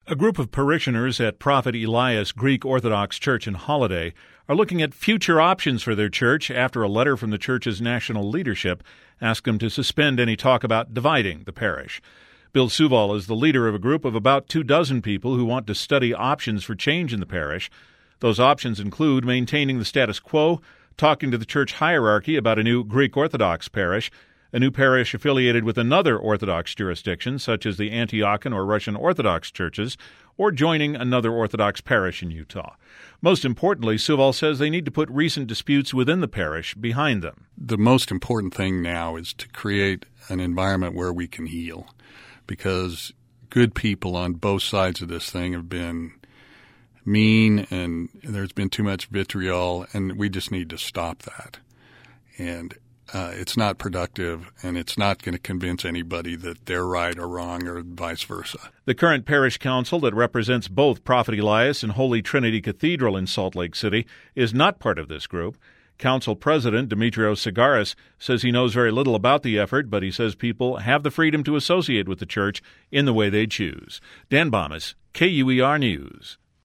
A group of parishioners at Prophet Elias Greek Orthodox Church in Holiday are looking at future options for their church after a letter from the church's national leadership asked them to suspend any talk about dividing the parish. Bill Suval is the leader of a group of about 24 people who want to study options for change in the parish. Those options include maintaining the status quo, talking to the church hierarchy about a new Greek Orthodox parish, a new parish affiliated with another Orthodox jurisdiction, such as the Antiochian or Russian Orthodox churches, or joining another Orthodox parish in Utah. Most importantly, Suval says they need to put recent disputes within the parish behind them. The most important thing now is to create an environment where we can heal, because good people on both sides of this thing have been mean, and there's been too much vitriol, and we just need to stop that. And it's not productive, and it's not going to convince anybody that they're right or wrong or vice versa. The current parish council that represents both Prophet Elias and Holy Trinity Cathedral in Salt Lake City is not part of this group. Council President Demetrios Sagaris says he knows very little about the effort, but he says people have the freedom to associate with the church in the way they choose. Dan Bomas, KUER News.